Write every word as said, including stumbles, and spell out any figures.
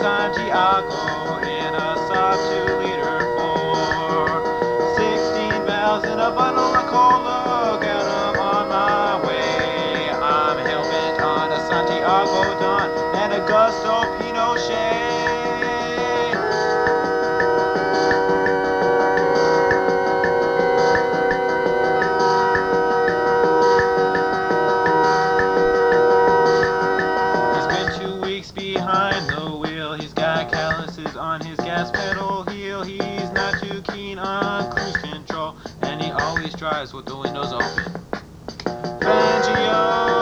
Santiago in a soft two-liter four. Sixteen bells and a bundle of cola, get 'em on my way. I'm hell-bent on a Santiago Don and a Gusto Pinochet. Behind the wheel, he's got calluses on his gas pedal heel. He's not too keen on cruise control, and he always drives with the windows open. Fangio